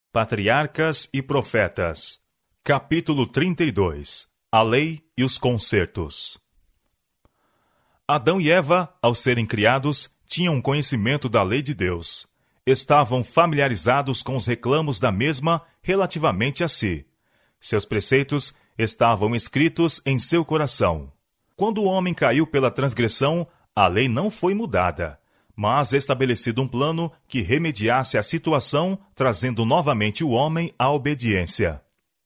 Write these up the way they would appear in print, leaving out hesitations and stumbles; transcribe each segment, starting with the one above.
Patriarcas e Profetas. Capítulo 32. A Lei e os Concertos. Adão e Eva, ao serem criados, tinham conhecimento da lei de Deus. Estavam familiarizados com os reclamos da mesma relativamente a si. Seus preceitos estavam escritos em seu coração. Quando o homem caiu pela transgressão, a lei não foi mudada, mas estabelecido um plano que remediasse a situação, trazendo novamente o homem à obediência.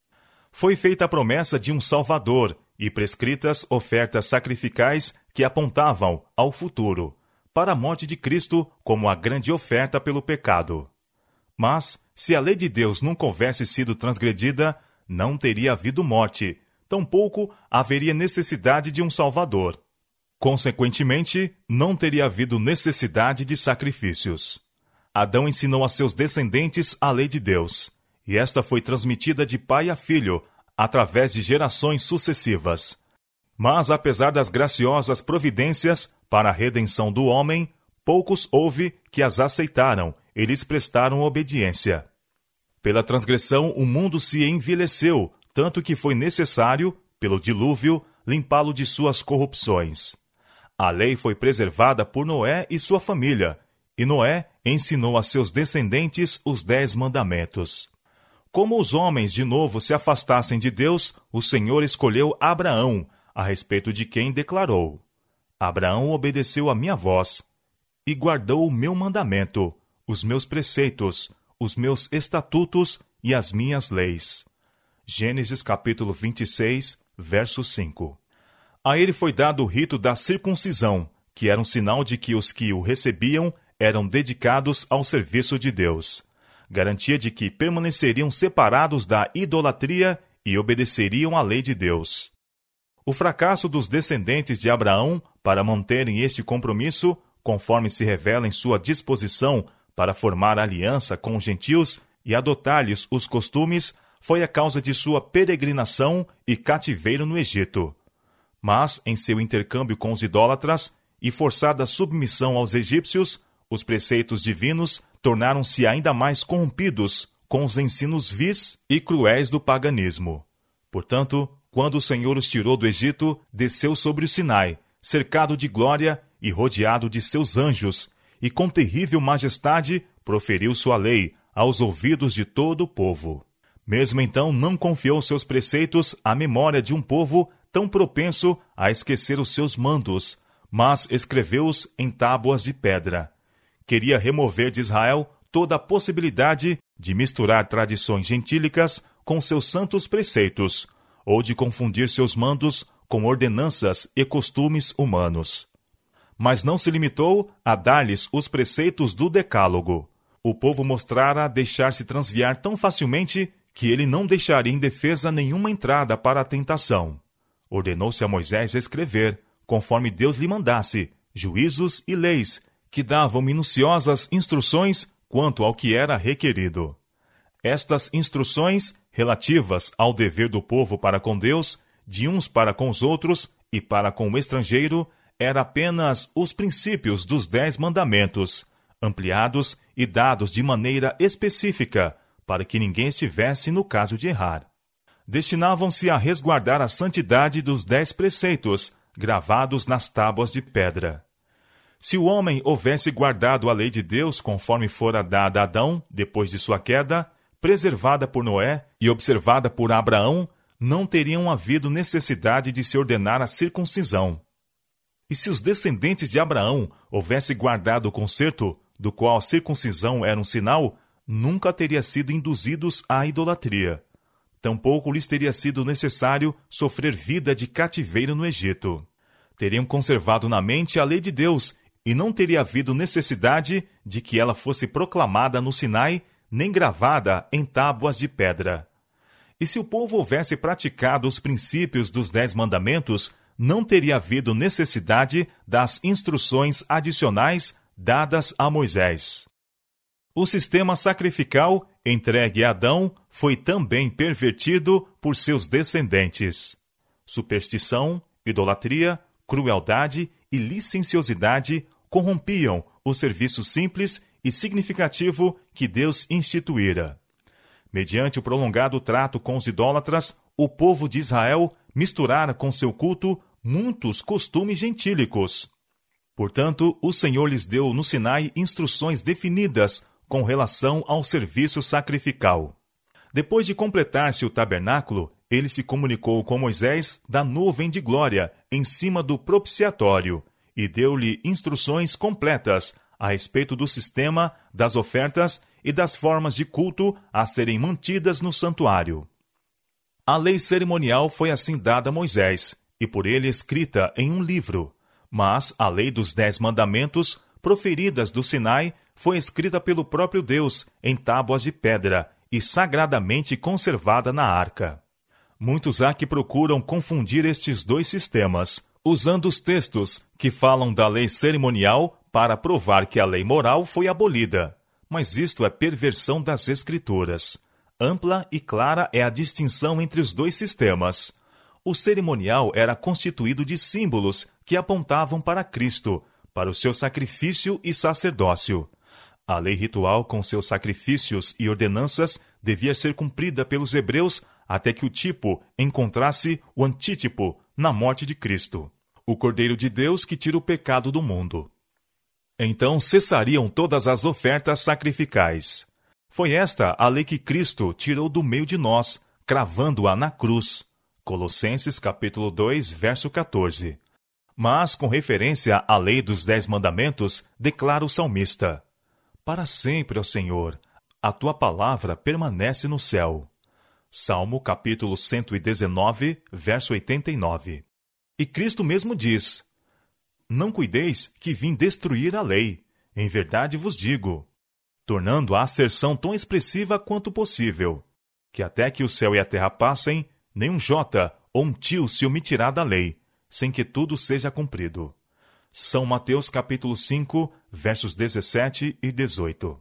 Foi feita a promessa de um Salvador e prescritas ofertas sacrificais que apontavam ao futuro, para a morte de Cristo como a grande oferta pelo pecado. Mas, se a lei de Deus nunca houvesse sido transgredida, não teria havido morte, tampouco haveria necessidade de um Salvador. Consequentemente, não teria havido necessidade de sacrifícios. Adão ensinou a seus descendentes a lei de Deus, e esta foi transmitida de pai a filho, através de gerações sucessivas. Mas, apesar das graciosas providências para a redenção do homem, poucos houve que as aceitaram e lhes prestaram obediência. Pela transgressão, o mundo se envileceu, tanto que foi necessário, pelo dilúvio, limpá-lo de suas corrupções. A lei foi preservada por Noé e sua família, e Noé ensinou a seus descendentes os 10 mandamentos. Como os homens de novo se afastassem de Deus, o Senhor escolheu Abraão, a respeito de quem declarou: Abraão obedeceu a minha voz, e guardou o meu mandamento, os meus preceitos, os meus estatutos e as minhas leis. Gênesis capítulo 26, verso 5. A ele foi dado o rito da circuncisão, que era um sinal de que os que o recebiam eram dedicados ao serviço de Deus. Garantia de que permaneceriam separados da idolatria e obedeceriam à lei de Deus. O fracasso dos descendentes de Abraão para manterem este compromisso, conforme se revela em sua disposição para formar aliança com os gentios e adotar-lhes os costumes, foi a causa de sua peregrinação e cativeiro no Egito. Mas, em seu intercâmbio com os idólatras e forçada submissão aos egípcios, os preceitos divinos tornaram-se ainda mais corrompidos com os ensinos vis e cruéis do paganismo. Portanto, quando o Senhor os tirou do Egito, desceu sobre o Sinai, cercado de glória e rodeado de seus anjos, e com terrível majestade proferiu sua lei aos ouvidos de todo o povo. Mesmo então não confiou seus preceitos à memória de um povo tão propenso a esquecer os seus mandos, mas escreveu-os em tábuas de pedra. Queria remover de Israel toda a possibilidade de misturar tradições gentílicas com seus santos preceitos, ou de confundir seus mandos com ordenanças e costumes humanos. Mas não se limitou a dar-lhes os preceitos do Decálogo. O povo mostrara deixar-se transviar tão facilmente que ele não deixaria indefesa nenhuma entrada para a tentação. Ordenou-se a Moisés escrever, conforme Deus lhe mandasse, juízos e leis, que davam minuciosas instruções quanto ao que era requerido. Estas instruções, relativas ao dever do povo para com Deus, de uns para com os outros e para com o estrangeiro, eram apenas os princípios dos 10 mandamentos, ampliados e dados de maneira específica, para que ninguém estivesse no caso de errar. Destinavam-se a resguardar a santidade dos 10 preceitos, gravados nas tábuas de pedra. Se o homem houvesse guardado a lei de Deus conforme fora dada a Adão, depois de sua queda, preservada por Noé e observada por Abraão, não teriam havido necessidade de se ordenar a circuncisão. E se os descendentes de Abraão houvessem guardado o concerto, do qual a circuncisão era um sinal, nunca teria sido induzidos à idolatria. Tampouco lhes teria sido necessário sofrer vida de cativeiro no Egito. Teriam conservado na mente a lei de Deus, e não teria havido necessidade de que ela fosse proclamada no Sinai, nem gravada em tábuas de pedra. E se o povo houvesse praticado os princípios dos 10 mandamentos, não teria havido necessidade das instruções adicionais dadas a Moisés. O sistema sacrificial entregue a Adão foi também pervertido por seus descendentes. Superstição, idolatria, crueldade e licenciosidade corrompiam o serviço simples e significativo que Deus instituíra. Mediante o prolongado trato com os idólatras, o povo de Israel misturara com seu culto muitos costumes gentílicos. Portanto, o Senhor lhes deu no Sinai instruções definidas com relação ao serviço sacrificial. Depois de completar-se o tabernáculo, ele se comunicou com Moisés da nuvem de glória em cima do propiciatório e deu-lhe instruções completas a respeito do sistema, das ofertas e das formas de culto a serem mantidas no santuário. A lei cerimonial foi assim dada a Moisés, e por ele escrita em um livro, mas a lei dos 10 mandamentos, proferidas do Sinai, foi escrita pelo próprio Deus em tábuas de pedra e sagradamente conservada na arca. Muitos há que procuram confundir estes dois sistemas, usando os textos que falam da lei cerimonial para provar que a lei moral foi abolida. Mas isto é perversão das Escrituras. Ampla e clara é a distinção entre os dois sistemas. O cerimonial era constituído de símbolos que apontavam para Cristo, para o seu sacrifício e sacerdócio. A lei ritual, com seus sacrifícios e ordenanças, devia ser cumprida pelos hebreus até que o tipo encontrasse o antítipo na morte de Cristo, o Cordeiro de Deus que tira o pecado do mundo. Então cessariam todas as ofertas sacrificais. Foi esta a lei que Cristo tirou do meio de nós, cravando-a na cruz. Colossenses capítulo 2, verso 14. Mas, com referência à lei dos 10 mandamentos, declara o salmista: Para sempre, ó Senhor, a tua palavra permanece no céu. Salmo capítulo 119, verso 89. E Cristo mesmo diz: Não cuideis que vim destruir a lei, em verdade vos digo, tornando a asserção tão expressiva quanto possível, que até que o céu e a terra passem, nem um jota ou um tio se omitirá da lei, sem que tudo seja cumprido. São Mateus capítulo 5, versos 17 e 18.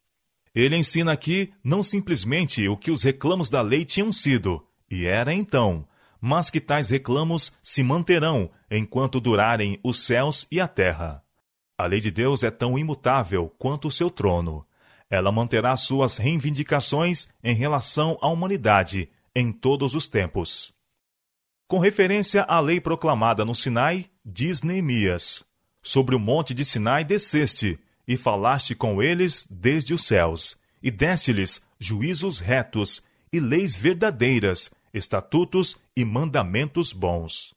Ele ensina aqui não simplesmente o que os reclamos da lei tinham sido, e era então, mas que tais reclamos se manterão enquanto durarem os céus e a terra. A lei de Deus é tão imutável quanto o seu trono. Ela manterá suas reivindicações em relação à humanidade em todos os tempos. Com referência à lei proclamada no Sinai, diz Neemias: Sobre o monte de Sinai desceste, e falaste com eles desde os céus, e deste-lhes juízos retos, e leis verdadeiras, estatutos e mandamentos bons.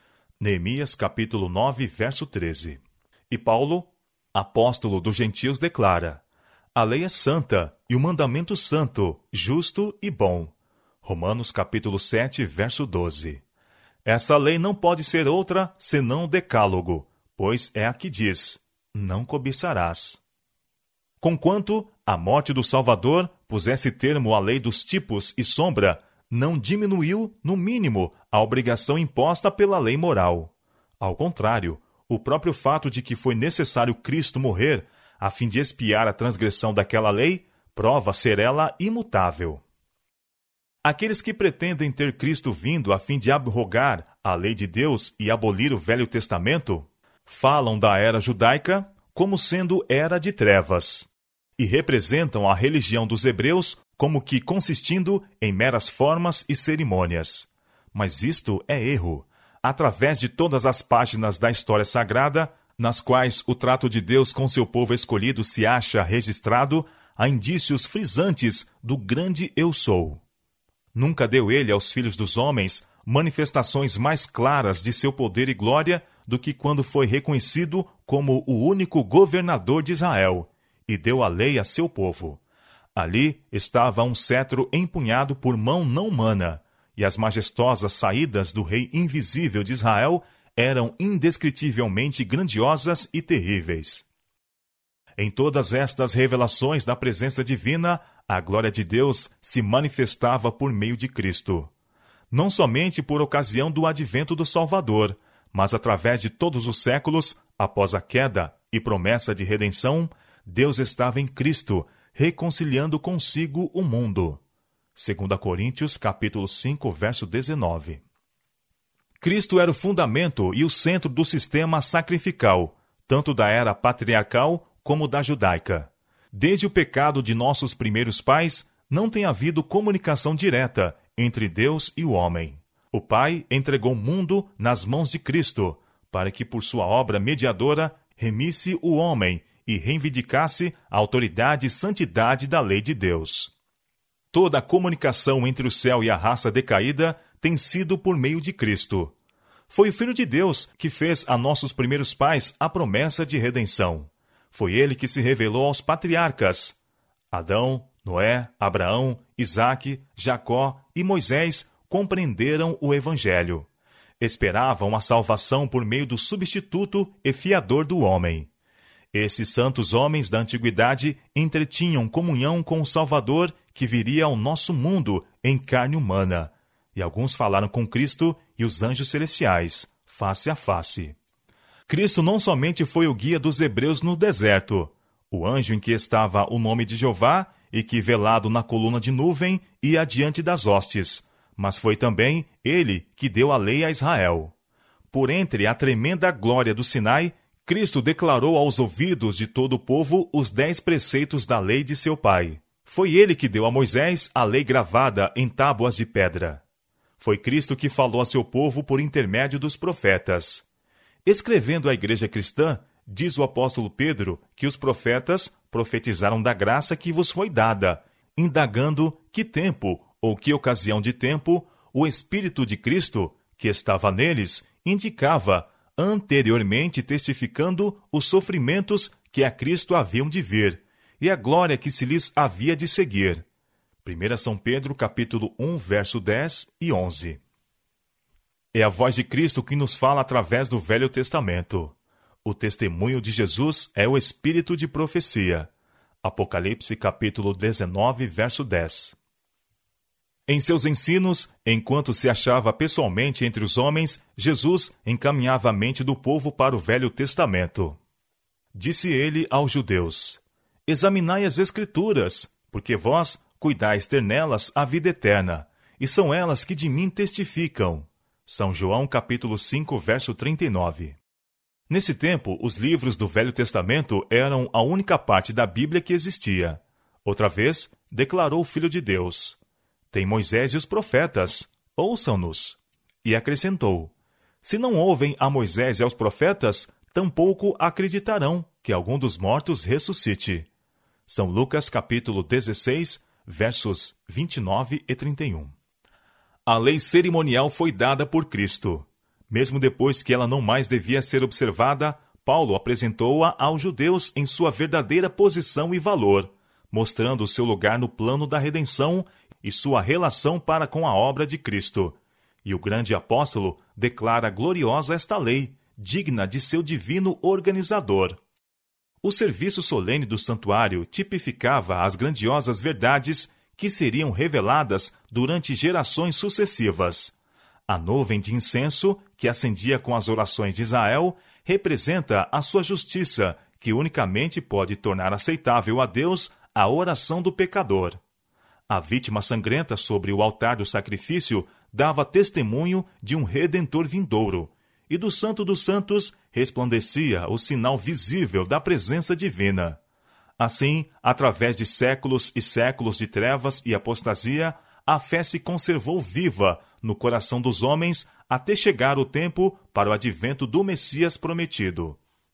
Neemias capítulo 9, verso 13. E Paulo, apóstolo dos gentios, declara: A lei é santa, e o mandamento santo, justo e bom. Romanos capítulo 7, verso 12. Essa lei não pode ser outra senão o decálogo, pois é a que diz: Não cobiçarás. Conquanto a morte do Salvador pusesse termo à lei dos tipos e sombra, não diminuiu, no mínimo, a obrigação imposta pela lei moral. Ao contrário, o próprio fato de que foi necessário Cristo morrer a fim de expiar a transgressão daquela lei, prova ser ela imutável. Aqueles que pretendem ter Cristo vindo a fim de abrogar a lei de Deus e abolir o Velho Testamento, falam da era judaica como sendo era de trevas, e representam a religião dos hebreus como que consistindo em meras formas e cerimônias. Mas isto é erro. Através de todas as páginas da história sagrada, nas quais o trato de Deus com seu povo escolhido se acha registrado, há indícios frisantes do grande Eu Sou. Nunca deu ele aos filhos dos homens manifestações mais claras de seu poder e glória do que quando foi reconhecido como o único governador de Israel, e deu a lei a seu povo. Ali estava um cetro empunhado por mão não humana, e as majestosas saídas do Rei invisível de Israel eram indescritivelmente grandiosas e terríveis. Em todas estas revelações da presença divina, a glória de Deus se manifestava por meio de Cristo. Não somente por ocasião do advento do Salvador, mas através de todos os séculos, após a queda e promessa de redenção, Deus estava em Cristo, reconciliando consigo o mundo. 2 Coríntios, capítulo 5, verso 19. Cristo era o fundamento e o centro do sistema sacrificial, tanto da era patriarcal como da judaica. Desde o pecado de nossos primeiros pais, não tem havido comunicação direta entre Deus e o homem. O Pai entregou o mundo nas mãos de Cristo, para que por sua obra mediadora remisse o homem e reivindicasse a autoridade e santidade da lei de Deus. Toda a comunicação entre o céu e a raça decaída tem sido por meio de Cristo. Foi o Filho de Deus que fez a nossos primeiros pais a promessa de redenção. Foi ele que se revelou aos patriarcas. Adão, Noé, Abraão, Isaque, Jacó e Moisés compreenderam o Evangelho. Esperavam a salvação por meio do substituto e fiador do homem. Esses santos homens da antiguidade entretinham comunhão com o Salvador que viria ao nosso mundo em carne humana. E alguns falaram com Cristo e os anjos celestiais, face a face. Cristo não somente foi o guia dos hebreus no deserto, o anjo em que estava o nome de Jeová e que, velado na coluna de nuvem, ia adiante das hostes, mas foi também ele que deu a lei a Israel. Por entre a tremenda glória do Sinai, Cristo declarou aos ouvidos de todo o povo os 10 preceitos da lei de seu Pai. Foi ele que deu a Moisés a lei gravada em tábuas de pedra. Foi Cristo que falou a seu povo por intermédio dos profetas. Escrevendo à igreja cristã, diz o apóstolo Pedro que os profetas profetizaram da graça que vos foi dada, indagando que tempo ou que ocasião de tempo o Espírito de Cristo, que estava neles, indicava, anteriormente testificando os sofrimentos que a Cristo haviam de vir, e a glória que se lhes havia de seguir. 1 São Pedro, capítulo 1, verso 10 e 11. É a voz de Cristo que nos fala através do Velho Testamento. O testemunho de Jesus é o espírito de profecia. Apocalipse, capítulo 19, verso 10. Em seus ensinos, enquanto se achava pessoalmente entre os homens, Jesus encaminhava a mente do povo para o Velho Testamento. Disse ele aos judeus: examinai as Escrituras, porque vós cuidais ter nelas a vida eterna, e são elas que de mim testificam. São João, capítulo 5, verso 39. Nesse tempo, os livros do Velho Testamento eram a única parte da Bíblia que existia. Outra vez, declarou o Filho de Deus: tem Moisés e os profetas, ouçam-nos. E acrescentou: se não ouvem a Moisés e aos profetas, tampouco acreditarão que algum dos mortos ressuscite. São Lucas, capítulo 16, versos 29 e 31. A lei cerimonial foi dada por Cristo. Mesmo depois que ela não mais devia ser observada, Paulo apresentou-a aos judeus em sua verdadeira posição e valor, mostrando o seu lugar no plano da redenção e sua relação para com a obra de Cristo. E o grande apóstolo declara gloriosa esta lei, digna de seu divino organizador. O serviço solene do santuário tipificava as grandiosas verdades que seriam reveladas durante gerações sucessivas. A nuvem de incenso, que acendia com as orações de Israel, representa a sua justiça, que unicamente pode tornar aceitável a Deus a oração do pecador. A vítima sangrenta sobre o altar do sacrifício dava testemunho de um Redentor vindouro, e do Santo dos Santos resplandecia o sinal visível da presença divina. Assim, através de séculos e séculos de trevas e apostasia, a fé se conservou viva no coração dos homens até chegar o tempo para o advento do Messias prometido.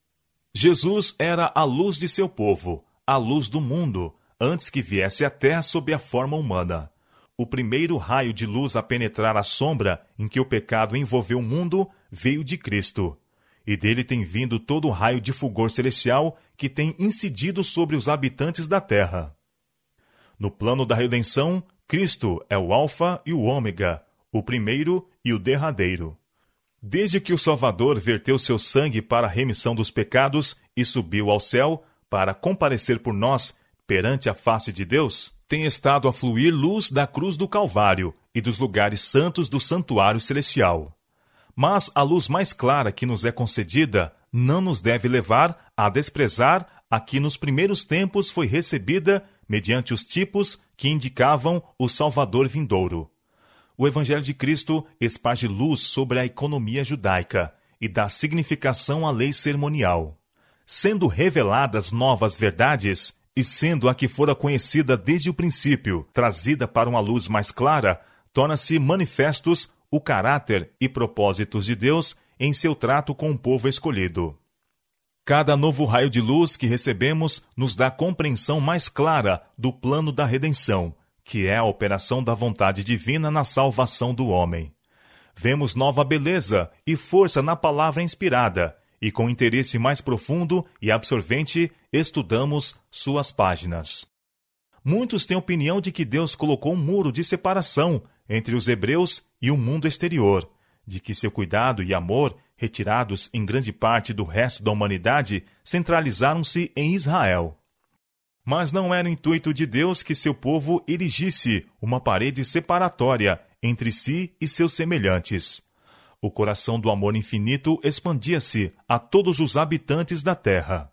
Jesus era a luz de seu povo, a luz do mundo, antes que viesse à terra sob a forma humana. O primeiro raio de luz a penetrar a sombra em que o pecado envolveu o mundo veio de Cristo, e dele tem vindo todo o raio de fulgor celestial que tem incidido sobre os habitantes da terra. No plano da redenção, Cristo é o Alfa e o Ômega, o primeiro e o derradeiro. Desde que o Salvador verteu seu sangue para a remissão dos pecados e subiu ao céu para comparecer por nós perante a face de Deus, tem estado a fluir luz da cruz do Calvário e dos lugares santos do santuário celestial. Mas a luz mais clara que nos é concedida não nos deve levar a desprezar a que nos primeiros tempos foi recebida mediante os tipos que indicavam o Salvador vindouro. O Evangelho de Cristo esparge luz sobre a economia judaica e dá significação à lei cerimonial. Sendo reveladas novas verdades, e sendo a que fora conhecida desde o princípio, trazida para uma luz mais clara, torna-se manifestos o caráter e propósitos de Deus em seu trato com o povo escolhido. Cada novo raio de luz que recebemos nos dá compreensão mais clara do plano da redenção, que é a operação da vontade divina na salvação do homem. Vemos nova beleza e força na palavra inspirada, e com interesse mais profundo e absorvente estudamos suas páginas. Muitos têm a opinião de que Deus colocou um muro de separação entre os hebreus e o mundo exterior, de que seu cuidado e amor, retirados em grande parte do resto da humanidade, centralizaram-se em Israel. Mas não era o intuito de Deus que seu povo erigisse uma parede separatória entre si e seus semelhantes. O coração do amor infinito expandia-se a todos os habitantes da terra.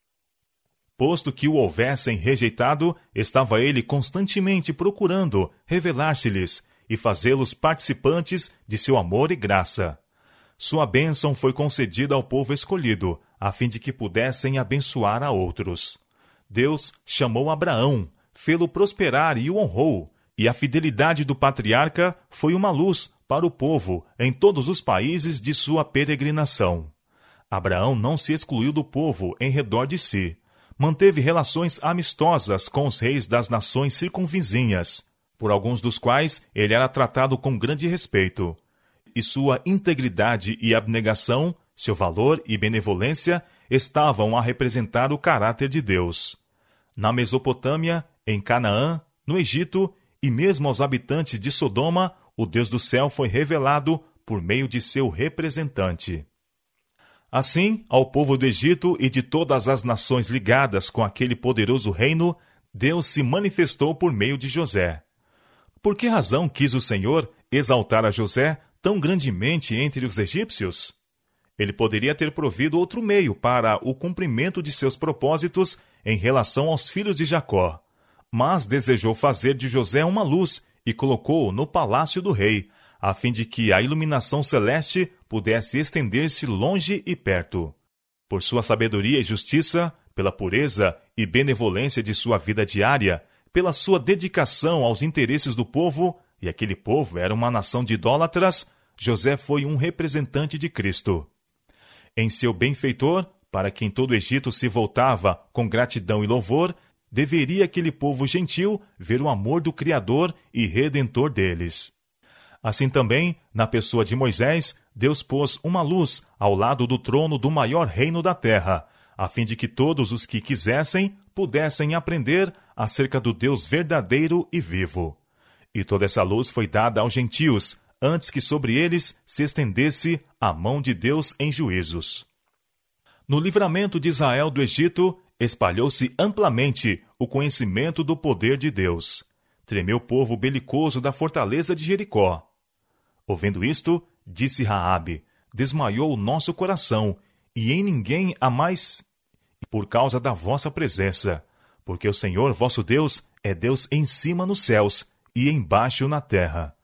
Posto que o houvessem rejeitado, estava ele constantemente procurando revelar-se-lhes e fazê-los participantes de seu amor e graça. Sua bênção foi concedida ao povo escolhido, a fim de que pudessem abençoar a outros. Deus chamou Abraão, fê-lo prosperar e o honrou, e a fidelidade do patriarca foi uma luz para o povo em todos os países de sua peregrinação. Abraão não se excluiu do povo em redor de si. Manteve relações amistosas com os reis das nações circunvizinhas, por alguns dos quais ele era tratado com grande respeito. E sua integridade e abnegação, seu valor e benevolência estavam a representar o caráter de Deus. Na Mesopotâmia, em Canaã, no Egito e mesmo aos habitantes de Sodoma, o Deus do céu foi revelado por meio de seu representante. Assim, ao povo do Egito e de todas as nações ligadas com aquele poderoso reino, Deus se manifestou por meio de José. Por que razão quis o Senhor exaltar a José tão grandemente entre os egípcios? Ele poderia ter provido outro meio para o cumprimento de seus propósitos em relação aos filhos de Jacó, mas desejou fazer de José uma luz e colocou-o no palácio do rei, a fim de que a iluminação celeste pudesse estender-se longe e perto. Por sua sabedoria e justiça, pela pureza e benevolência de sua vida diária, pela sua dedicação aos interesses do povo, e aquele povo era uma nação de idólatras, José foi um representante de Cristo. Em seu benfeitor, para quem todo o Egito se voltava com gratidão e louvor, deveria aquele povo gentil ver o amor do Criador e Redentor deles. Assim também, na pessoa de Moisés, Deus pôs uma luz ao lado do trono do maior reino da terra, a fim de que todos os que quisessem pudessem aprender acerca do Deus verdadeiro e vivo. E toda essa luz foi dada aos gentios, antes que sobre eles se estendesse a mão de Deus em juízos. No livramento de Israel do Egito, espalhou-se amplamente o conhecimento do poder de Deus. Tremeu o povo belicoso da fortaleza de Jericó. Ouvindo isto, disse Raabe: desmaiou o nosso coração, e em ninguém há mais por causa da vossa presença, porque o Senhor vosso Deus é Deus em cima nos céus e embaixo na terra.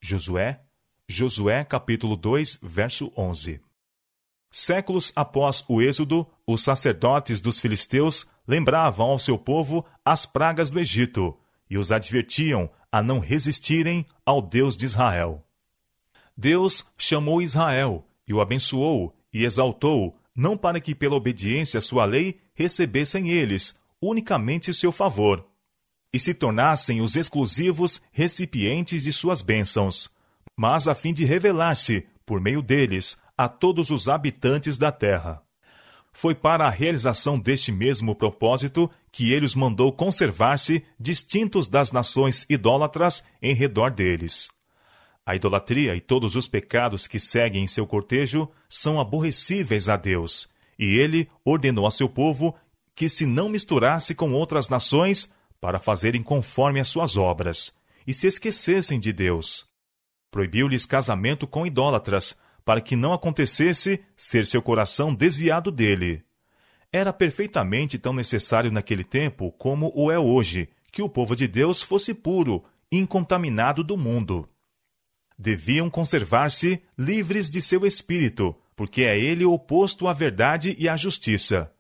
Josué capítulo 2, verso 11. Séculos após o êxodo, os sacerdotes dos filisteus lembravam ao seu povo as pragas do Egito e os advertiam a não resistirem ao Deus de Israel. Deus chamou Israel e o abençoou e exaltou, não para que pela obediência à sua lei recebessem eles unicamente seu favor e se tornassem os exclusivos recipientes de suas bênçãos, mas a fim de revelar-se, por meio deles, a todos os habitantes da terra. Foi para a realização deste mesmo propósito que ele os mandou conservar-se distintos das nações idólatras em redor deles. A idolatria e todos os pecados que seguem em seu cortejo são aborrecíveis a Deus, e ele ordenou a seu povo que se não misturasse com outras nações para fazerem conforme as suas obras, e se esquecessem de Deus. Proibiu-lhes casamento com idólatras, para que não acontecesse ser seu coração desviado dele. Era perfeitamente tão necessário naquele tempo como o é hoje, que o povo de Deus fosse puro, incontaminado do mundo. Deviam conservar-se livres de seu espírito, porque é ele oposto à verdade e à justiça.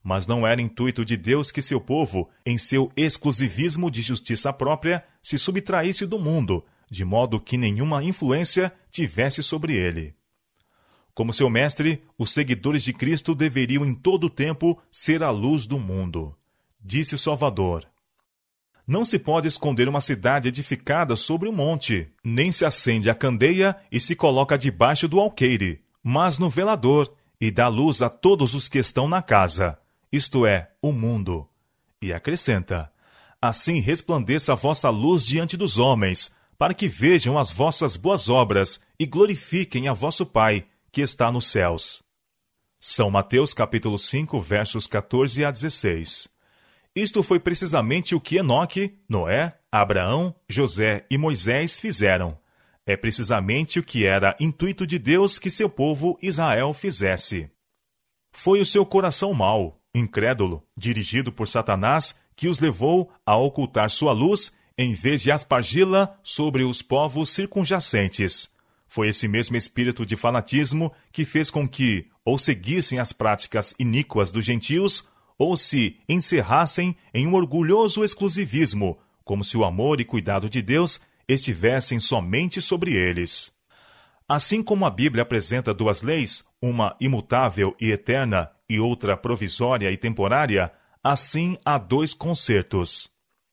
mas não era intuito de Deus que seu povo, em seu exclusivismo de justiça própria, se subtraísse do mundo, de modo que nenhuma influência tivesse sobre ele. Como seu mestre, os seguidores de Cristo deveriam em todo o tempo ser a luz do mundo. Disse o Salvador: não se pode esconder uma cidade edificada sobre um monte, nem se acende a candeia e se coloca debaixo do alqueire, mas no velador, e dá luz a todos os que estão na casa, isto é, o mundo. E acrescenta: assim resplandeça a vossa luz diante dos homens, para que vejam as vossas boas obras e glorifiquem a vosso Pai, que está nos céus. São Mateus capítulo 5, versos 14 a 16. Isto foi precisamente o que Enoque, Noé, Abraão, José e Moisés fizeram. É precisamente o que era intuito de Deus que seu povo Israel fizesse. Foi o seu coração mau, incrédulo, dirigido por Satanás, que os levou a ocultar sua luz, em vez de aspargi-la sobre os povos circunjacentes. Foi esse mesmo espírito de fanatismo que fez com que ou seguissem as práticas iníquas dos gentios, ou se encerrassem em um orgulhoso exclusivismo, como se o amor e cuidado de Deus estivessem somente sobre eles. Assim como a Bíblia apresenta duas leis, uma imutável e eterna e outra provisória e temporária, assim há dois concertos.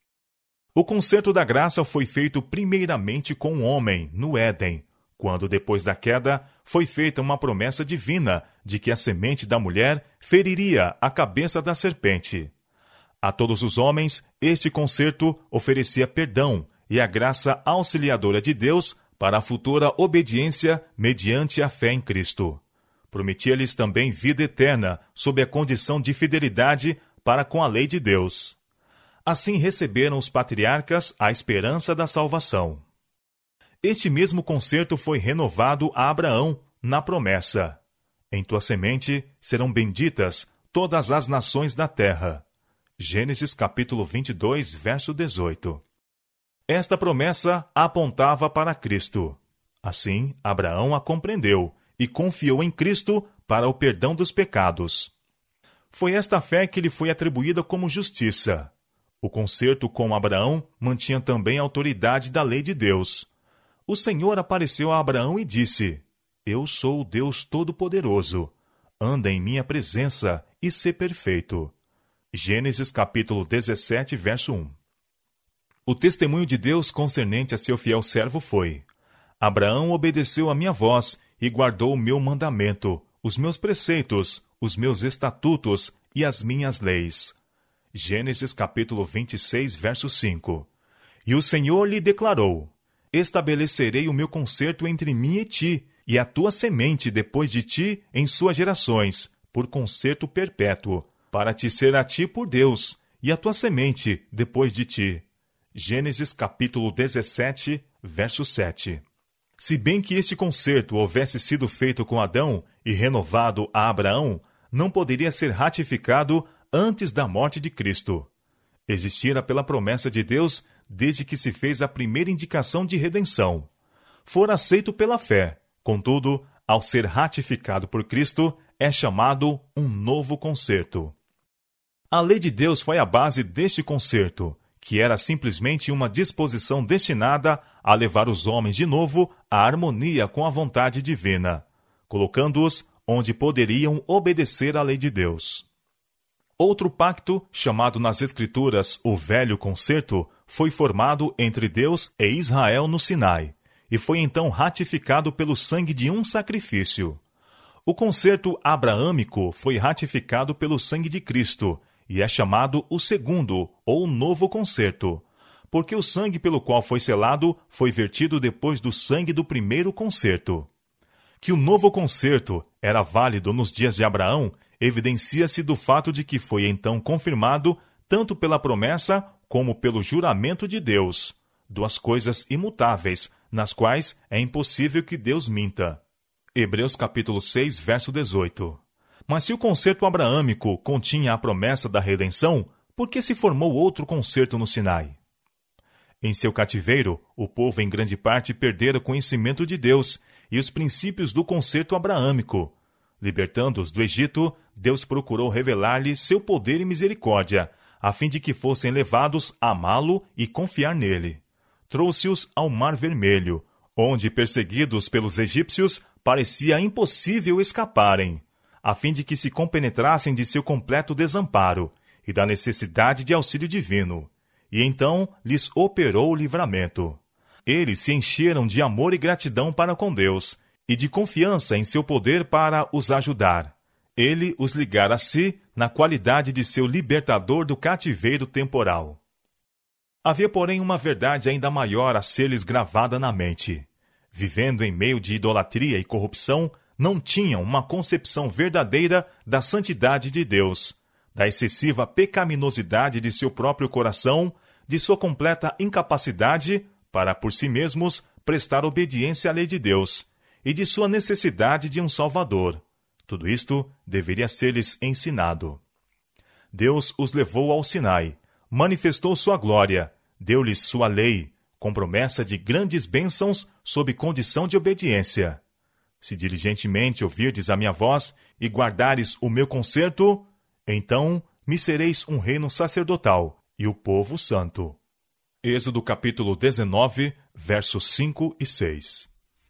O concerto da graça foi feito primeiramente com o homem, no Éden, quando, depois da queda, foi feita uma promessa divina de que a semente da mulher feriria a cabeça da serpente. A todos os homens, este concerto oferecia perdão e a graça auxiliadora de Deus para a futura obediência mediante a fé em Cristo. Prometia-lhes também vida eterna, sob a condição de fidelidade para com a lei de Deus. Assim receberam os patriarcas a esperança da salvação. Este mesmo concerto foi renovado a Abraão, na promessa: em tua semente serão benditas todas as nações da terra. Gênesis capítulo 22, verso 18. Esta promessa apontava para Cristo. Assim, Abraão a compreendeu e confiou em Cristo para o perdão dos pecados. Foi esta fé que lhe foi atribuída como justiça. O concerto com Abraão mantinha também a autoridade da lei de Deus. O Senhor apareceu a Abraão e disse: eu sou o Deus Todo-Poderoso. Anda em minha presença e sê perfeito. Gênesis capítulo 17, verso 1. O testemunho de Deus concernente a seu fiel servo foi: Abraão obedeceu a minha voz e guardou o meu mandamento, os meus preceitos, os meus estatutos e as minhas leis. Gênesis capítulo 26, verso 5. E o Senhor lhe declarou: estabelecerei o meu concerto entre mim e ti, e a tua semente depois de ti em suas gerações, por concerto perpétuo, para te ser a ti por Deus, e a tua semente depois de ti. Gênesis capítulo 17, verso 7. Se bem que este concerto houvesse sido feito com Adão e renovado a Abraão, não poderia ser ratificado antes da morte de Cristo. Existira pela promessa de Deus desde que se fez a primeira indicação de redenção. Fora aceito pela fé, contudo, ao ser ratificado por Cristo, é chamado um novo concerto. A lei de Deus foi a base deste concerto, que era simplesmente uma disposição destinada a levar os homens de novo à harmonia com a vontade divina, colocando-os onde poderiam obedecer à lei de Deus. Outro pacto, chamado nas Escrituras o Velho Concerto, foi formado entre Deus e Israel no Sinai, e foi então ratificado pelo sangue de um sacrifício. O concerto abraâmico foi ratificado pelo sangue de Cristo, e é chamado o segundo, ou novo concerto, porque o sangue pelo qual foi selado foi vertido depois do sangue do primeiro concerto. Que o novo concerto era válido nos dias de Abraão evidencia-se do fato de que foi então confirmado tanto pela promessa como pelo juramento de Deus, duas coisas imutáveis, nas quais é impossível que Deus minta. Hebreus capítulo 6, verso 18. Mas se o concerto abraâmico continha a promessa da redenção, por que se formou outro concerto no Sinai? Em seu cativeiro, o povo em grande parte perdera o conhecimento de Deus e os princípios do concerto abraâmico. Libertando-os do Egito, Deus procurou revelar-lhes seu poder e misericórdia, a fim de que fossem levados a amá-lo e confiar nele. Trouxe-os ao Mar Vermelho, onde, perseguidos pelos egípcios, parecia impossível escaparem, a fim de que se compenetrassem de seu completo desamparo e da necessidade de auxílio divino. E então lhes operou o livramento. Eles se encheram de amor e gratidão para com Deus, e de confiança em seu poder para os ajudar. Ele os ligara a si na qualidade de seu libertador do cativeiro temporal. Havia, porém, uma verdade ainda maior a ser-lhes gravada na mente. Vivendo em meio de idolatria e corrupção, não tinham uma concepção verdadeira da santidade de Deus, da excessiva pecaminosidade de seu próprio coração, de sua completa incapacidade para, por si mesmos, prestar obediência à lei de Deus, e de sua necessidade de um Salvador. Tudo isto deveria ser-lhes ensinado. Deus os levou ao Sinai, manifestou sua glória, deu-lhes sua lei, com promessa de grandes bênçãos sob condição de obediência. Se diligentemente ouvirdes a minha voz e guardares o meu concerto, então me sereis um reino sacerdotal e o povo santo. Êxodo capítulo 19, versos 5 e 6.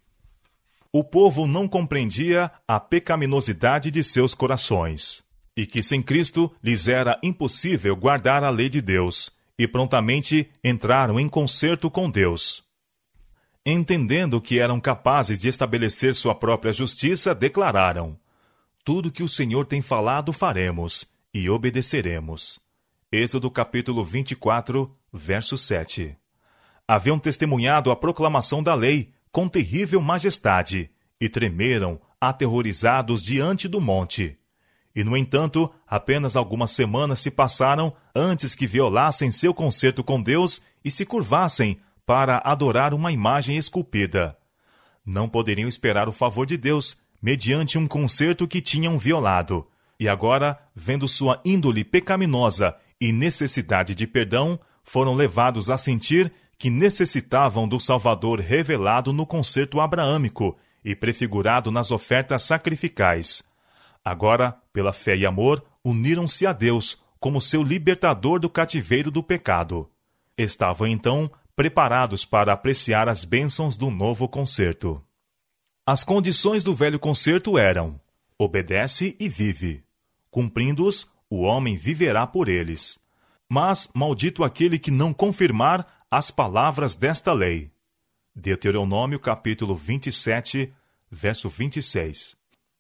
O povo não compreendia a pecaminosidade de seus corações, e que sem Cristo lhes era impossível guardar a lei de Deus, e prontamente entraram em concerto com Deus. Entendendo que eram capazes de estabelecer sua própria justiça, declararam: tudo que o Senhor tem falado faremos, e obedeceremos. Êxodo capítulo 24, verso 7. Haviam testemunhado a proclamação da lei com terrível majestade, e tremeram, aterrorizados diante do monte. E, no entanto, apenas algumas semanas se passaram antes que violassem seu concerto com Deus e se curvassem para adorar uma imagem esculpida. Não poderiam esperar o favor de Deus mediante um concerto que tinham violado, e agora, vendo sua índole pecaminosa e necessidade de perdão, foram levados a sentir que necessitavam do Salvador revelado no concerto abraâmico e prefigurado nas ofertas sacrificais. Agora, pela fé e amor, uniram-se a Deus como seu libertador do cativeiro do pecado. Estavam, então, preparados para apreciar as bênçãos do novo concerto. As condições do velho concerto eram: obedece e vive. Cumprindo-os, o homem viverá por eles. Mas maldito aquele que não confirmar as palavras desta lei. Deuteronômio capítulo 27, verso 26.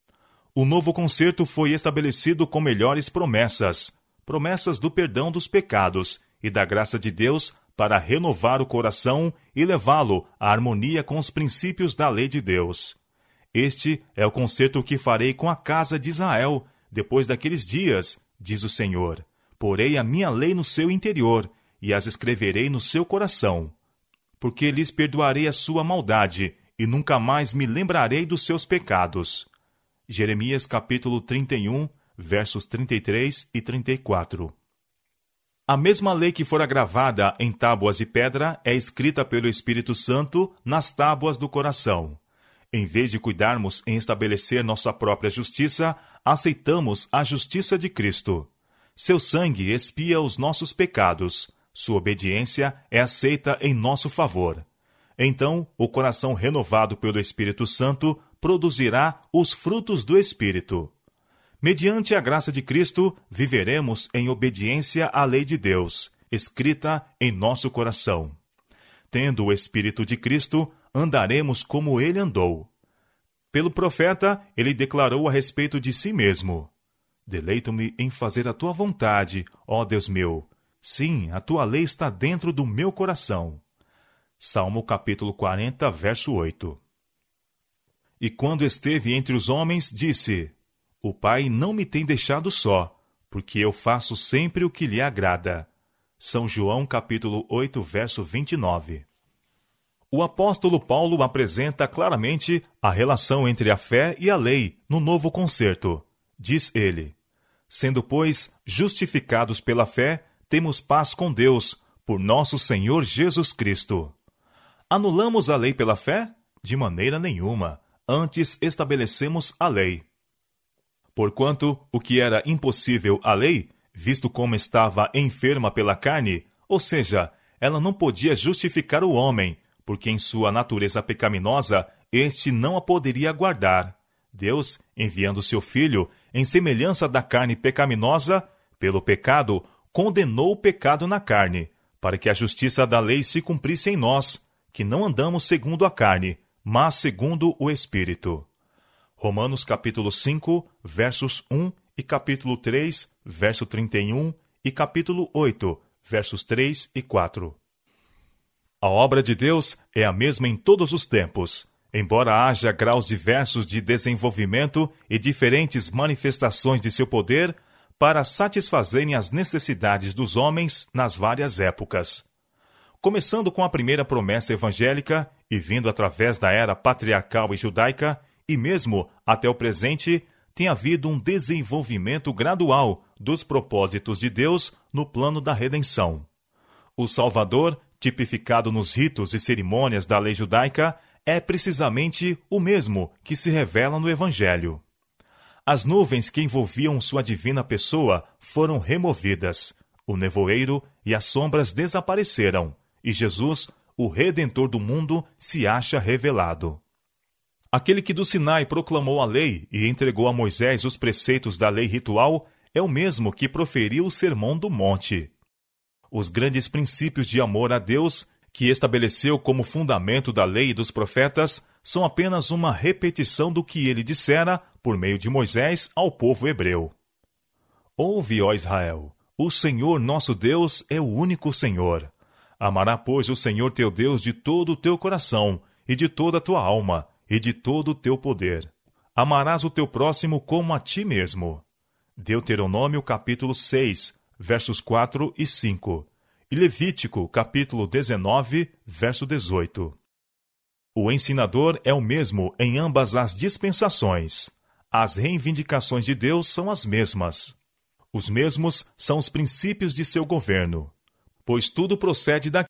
O novo concerto foi estabelecido com melhores promessas, promessas do perdão dos pecados e da graça de Deus para renovar o coração e levá-lo à harmonia com os princípios da lei de Deus. Este é o concerto que farei com a casa de Israel, depois daqueles dias, diz o Senhor. Porei a minha lei no seu interior, e as escreverei no seu coração. Porque lhes perdoarei a sua maldade, e nunca mais me lembrarei dos seus pecados. Jeremias capítulo 31, versos 33 e 34. A mesma lei que fora gravada em tábuas de pedra é escrita pelo Espírito Santo nas tábuas do coração. Em vez de cuidarmos em estabelecer nossa própria justiça, aceitamos a justiça de Cristo. Seu sangue expia os nossos pecados. Sua obediência é aceita em nosso favor. Então, o coração renovado pelo Espírito Santo produzirá os frutos do Espírito. Mediante a graça de Cristo, viveremos em obediência à lei de Deus, escrita em nosso coração. Tendo o Espírito de Cristo, andaremos como ele andou. Pelo profeta, ele declarou a respeito de si mesmo: deleito-me em fazer a tua vontade, ó Deus meu. Sim, a tua lei está dentro do meu coração. Salmo capítulo 40, verso 8. E quando esteve entre os homens, disse: o Pai não me tem deixado só, porque eu faço sempre o que lhe agrada. São João capítulo 8, verso 29. O apóstolo Paulo apresenta claramente a relação entre a fé e a lei no novo concerto. Diz ele: sendo, pois, justificados pela fé, temos paz com Deus, por nosso Senhor Jesus Cristo. Anulamos a lei pela fé? De maneira nenhuma. Antes estabelecemos a lei. Porquanto o que era impossível à lei, visto como estava enferma pela carne, ou seja, ela não podia justificar o homem, porque em sua natureza pecaminosa este não a poderia guardar. Deus, enviando seu Filho, em semelhança da carne pecaminosa, pelo pecado, condenou o pecado na carne, para que a justiça da lei se cumprisse em nós, que não andamos segundo a carne, mas segundo o Espírito. Romanos capítulo 5, versos 1 e capítulo 3, verso 31 e capítulo 8, versos 3 e 4. A obra de Deus é a mesma em todos os tempos, embora haja graus diversos de desenvolvimento e diferentes manifestações de seu poder para satisfazerem as necessidades dos homens nas várias épocas. Começando com a primeira promessa evangélica e vindo através da era patriarcal e judaica, e mesmo até o presente, tem havido um desenvolvimento gradual dos propósitos de Deus no plano da redenção. O Salvador, tipificado nos ritos e cerimônias da lei judaica, é precisamente o mesmo que se revela no Evangelho. As nuvens que envolviam sua divina pessoa foram removidas, o nevoeiro e as sombras desapareceram, e Jesus, o Redentor do mundo, se acha revelado. Aquele que do Sinai proclamou a lei e entregou a Moisés os preceitos da lei ritual é o mesmo que proferiu o Sermão do Monte. Os grandes princípios de amor a Deus, que estabeleceu como fundamento da lei e dos profetas, são apenas uma repetição do que ele dissera, por meio de Moisés, ao povo hebreu. Ouve, ó Israel, o Senhor nosso Deus é o único Senhor. Amará, pois, o Senhor teu Deus de todo o teu coração, e de toda a tua alma, e de todo o teu poder. Amarás o teu próximo como a ti mesmo. Deuteronômio capítulo 6, versos 4 e 5. E Levítico capítulo 19, verso 18. O ensinador é o mesmo em ambas as dispensações. As reivindicações de Deus são as mesmas. Os mesmos são os princípios de seu governo. Pois tudo procede